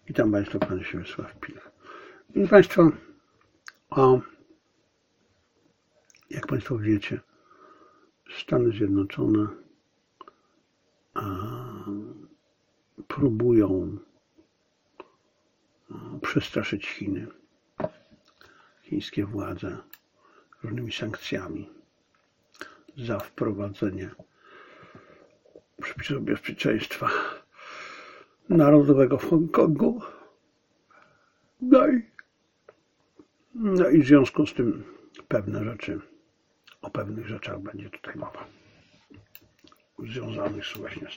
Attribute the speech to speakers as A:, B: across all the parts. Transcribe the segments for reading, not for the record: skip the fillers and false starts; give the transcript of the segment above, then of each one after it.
A: Witam Państwa, Pan Siemysław Pilch. I Państwo, jak Państwo wiecie, Stany Zjednoczone próbują przestraszyć Chiny, chińskie władze różnymi sankcjami za wprowadzenie przepisów bezpieczeństwa narodowego w Hongkongu. No i w związku z tym o pewnych rzeczach będzie tutaj mowa, związanych właśnie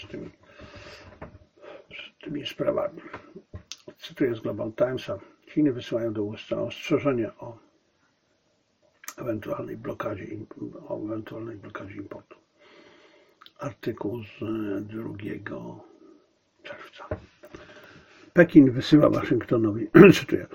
A: z tymi sprawami. Cytuję z Global Timesa. Chiny wysyłają do USA ostrzeżenie o ewentualnej blokadzie importu. Artykuł z 2 czerwca. Pekin wysyła Waszyngtonowi, cytuję,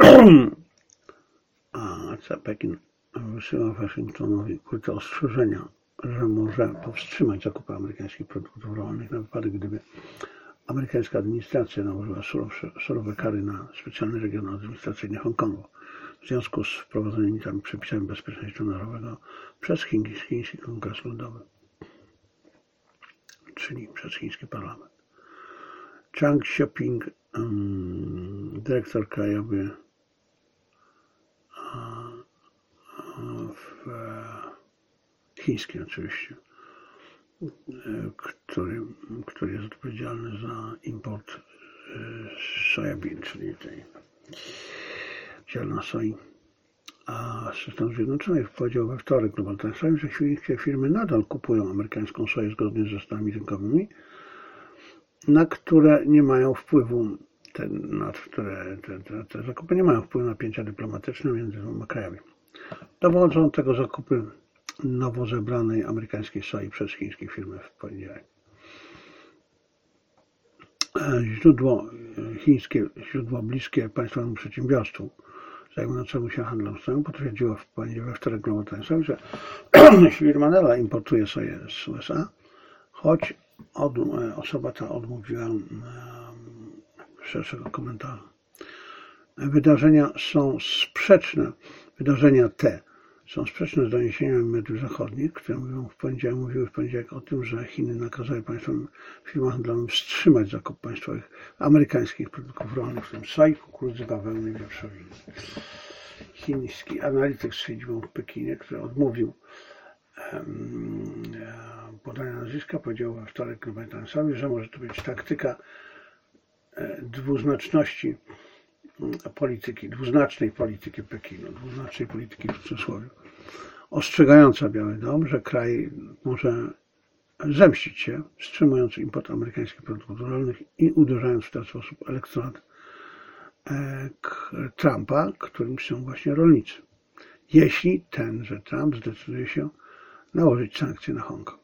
A: Pekin wysyła Waszyngtonowi ukryte ostrzeżenia, że może powstrzymać zakupy amerykańskich produktów rolnych na wypadek, gdyby amerykańska administracja nałożyła surowe kary na specjalny region administracyjny Hongkongu w związku z wprowadzonymi tam przepisami bezpieczeństwa narodowego przez chiński Kongres Ludowy, czyli przez chiński parlament. Chang Xiaoping, dyrektor krajowy chiński oczywiście, który jest odpowiedzialny za import sojabin, czyli tej ziarna soi, a z Stanów Zjednoczonych powiedział we wtorek Global Timesowi, że chińskie firmy nadal kupują amerykańską soję zgodnie z zasadami rynkowymi, na które nie mają wpływu, te zakupy nie mają wpływu na napięcia dyplomatyczne między dwoma krajami. Dowodzą tego zakupy nowo zebranej amerykańskiej soi przez chińskie firmy w poniedziałek. Źródło bliskie państwowemu przedsiębiorstwu zajmującemu się handlem soją potwierdziło we wtorek Global Timesowi, że firma Nella importuje soję z USA, choć osoba ta odmówiła szerszego komentarza. Wydarzenia te są sprzeczne z doniesieniami mediów zachodnich, które mówiły w poniedziałek o tym, że Chiny nakazały firmom handlowym wstrzymać zakup państwowych amerykańskich produktów rolnych, w tym soi, kukurydzy, bawełny i wieprzowiny. Chiński analityk z siedzibą w Pekinie, który odmówił podania nazwiska, powiedział we wtorek Global Timesowi, że może to być taktyka dwuznacznej polityki Pekinu, dwuznacznej polityki w cudzysłowie, ostrzegająca Biały Dom, że kraj może zemścić się, wstrzymując import amerykańskich produktów rolnych i uderzając w ten sposób elektorat Trumpa, którym są właśnie rolnicy, jeśli tenże Trump zdecyduje się nałożyć sankcje na Hongkong.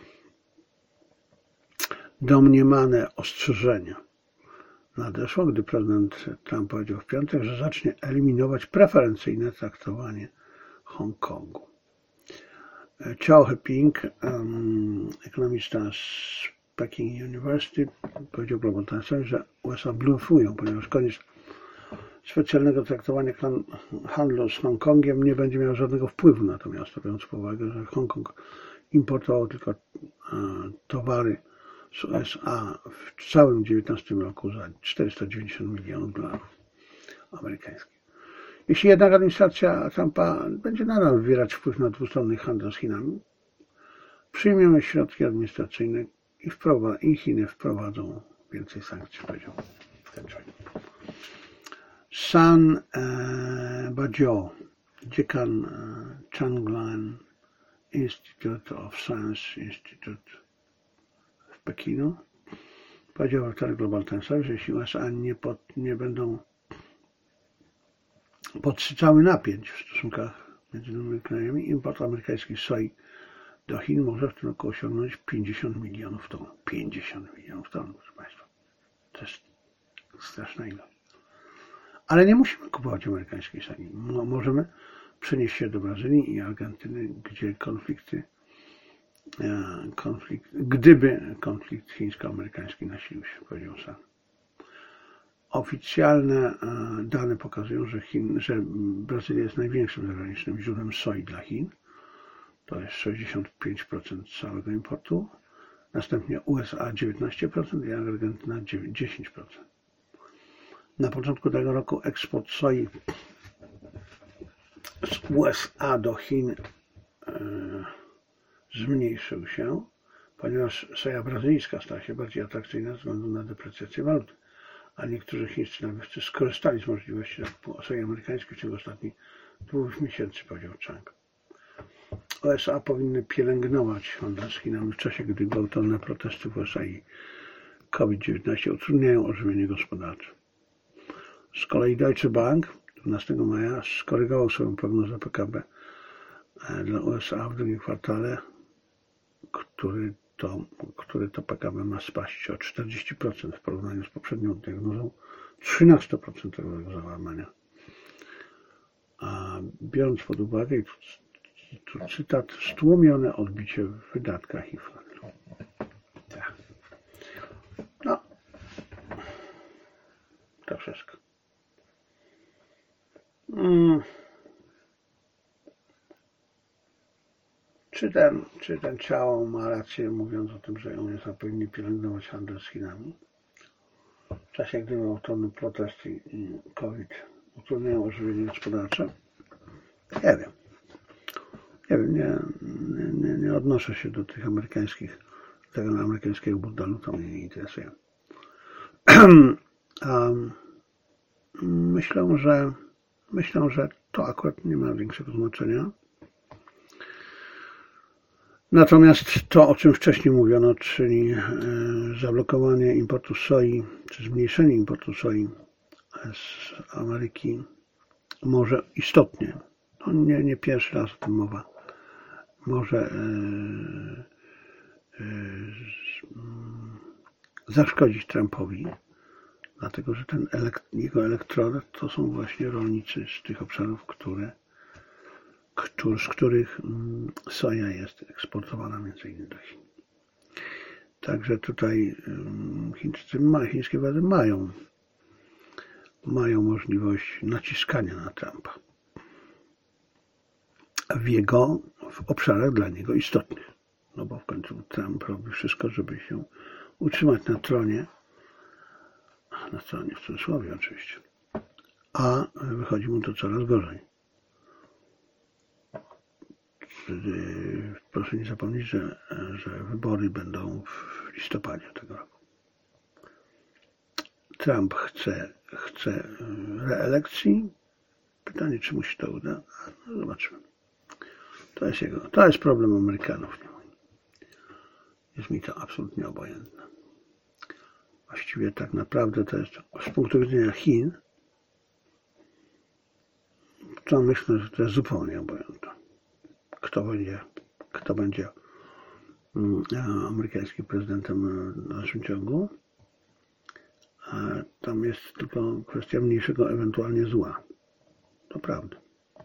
A: Domniemane ostrzeżenia nadeszło, gdy prezydent Trump powiedział w piątek, że zacznie eliminować preferencyjne traktowanie Hongkongu. Chao He-ping, ekonomista z Peking University, powiedział Global Timesowi, że USA blufują, ponieważ koniec specjalnego traktowania handlu z Hongkongiem nie będzie miał żadnego wpływu na to miasto, biorąc pod uwagę, że Hongkong importował tylko towary z USA w całym 2019 roku za $490 milionów amerykańskich. Jeśli jednak administracja Trumpa będzie nadal wywierać wpływ na dwustronny handel z Chinami, przyjmiemy środki administracyjne i Chiny wprowadzą więcej sankcji, powiedział ten człowiek. Sun Baijiu, dziekan Changlan Institute of Science Institute w Pekinu, powiedział we wtorek Global Timesowi, że jeśli USA nie będą podsycały napięć w stosunkach między tymi krajami, import amerykańskiej soi do Chin może w tym roku osiągnąć 50 milionów ton. 50 milionów ton, proszę Państwa. To jest straszna ilość. Ale nie musimy kupować amerykańskiej soi. Możemy przenieść się do Brazylii i Argentyny, gdzie gdyby konflikt chińsko-amerykański nasilił się, powiedział Sun. Oficjalne dane pokazują, że Brazylia jest największym zagranicznym źródłem soi dla Chin. To jest 65% całego importu. Następnie USA 19% i Argentyna 10%. Na początku tego roku eksport soi z USA do Chin zmniejszył się, ponieważ soja brazylijska stała się bardziej atrakcyjna ze względu na deprecjację waluty, a niektórzy chińscy nabywcy skorzystali z możliwości zakupu soi amerykańskiej w ciągu ostatnich 2 miesięcy, powiedział Chang. USA powinny pielęgnować handel z Chinami w czasie, gdy gwałtowne protesty w USA i COVID-19 utrudniają ożywienie gospodarcze. Z kolei Deutsche Bank 12 maja skorygował swoją prognozę PKB dla USA w drugim kwartale, który to PKB ma spaść o 40% w porównaniu z poprzednią diagnozą 13% załamania. A biorąc pod uwagę, i tu cytat, stłumione odbicie w wydatkach i w handlu. Tak. No, to wszystko. Czy ten Ciao ma rację, mówiąc o tym, że USA powinni pielęgnować handel z Chinami? W czasie, gdy gwałtowne protesty i COVID utrudniają ożywienie gospodarcze? Nie wiem. Nie odnoszę się do tych tego amerykańskiego burdalu, to mnie nie interesuje. Myślę, że to akurat nie ma większego znaczenia. Natomiast to, o czym wcześniej mówiono, czyli zablokowanie importu soi, czy zmniejszenie importu soi z Ameryki, może istotnie, to nie pierwszy raz o tym mowa, może zaszkodzić Trumpowi, dlatego że jego elektorat to są właśnie rolnicy z tych obszarów, z których soja jest eksportowana między innymi do Chin. Także tutaj chińskie władze mają możliwość naciskania na Trumpa w obszarach dla niego istotnych. No bo w końcu Trump robi wszystko, żeby się utrzymać na tronie w cudzysłowie oczywiście, a wychodzi mu to coraz gorzej. Proszę nie zapomnieć, że wybory będą w listopadzie tego roku. Trump chce reelekcji. Pytanie, czy mu się to uda? No, zobaczymy. To jest problem Amerykanów. Jest mi to absolutnie obojętne. Właściwie tak naprawdę to jest z punktu widzenia Chin, to myślę, że to jest zupełnie obojętne. Kto będzie amerykańskim prezydentem w dalszym ciągu. Tam jest tylko kwestia mniejszego ewentualnie zła. To prawda.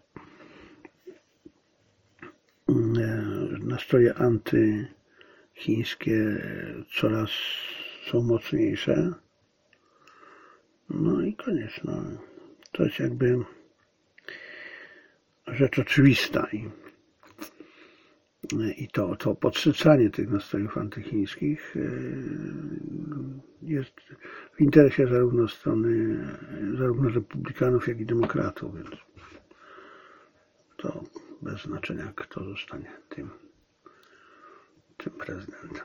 A: Nastroje antychińskie coraz są mocniejsze. No i koniec. No. To jest jakby rzecz oczywista i to podsycanie tych nastrojów antychińskich jest w interesie zarówno republikanów, jak i demokratów, więc to bez znaczenia, kto zostanie tym prezydentem.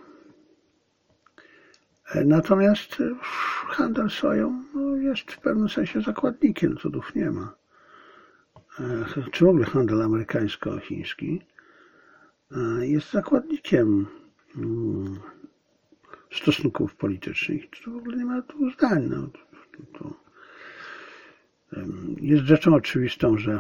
A: Natomiast handel soją jest w pewnym sensie zakładnikiem, cudów nie ma. Czy w ogóle handel amerykańsko-chiński jest zakładnikiem stosunków politycznych. To w ogóle nie ma tu zdań. No, jest rzeczą oczywistą, że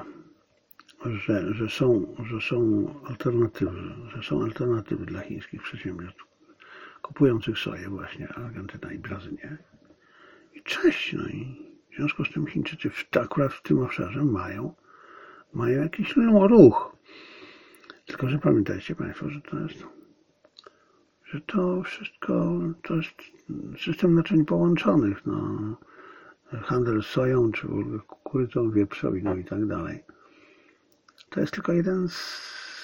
A: są alternatywy dla chińskich przedsiębiorców kupujących soję, właśnie Argentyna i Brazylia. I cześć, no i w związku z tym Chińczycy akurat w tym obszarze mają jakiś ruch. Tylko że pamiętajcie Państwo, że to wszystko to jest system naczyń połączonych. No. handel soją, czy w ogóle kukurydzą, wieprzowiną i tak dalej. To jest tylko jeden z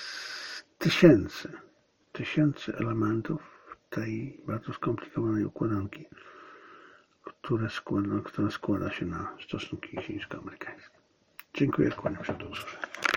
A: tysięcy elementów tej bardzo skomplikowanej układanki, która składa się na stosunki chińsko-amerykańskie. Dziękuję, kłaniam się, do usłyszenia.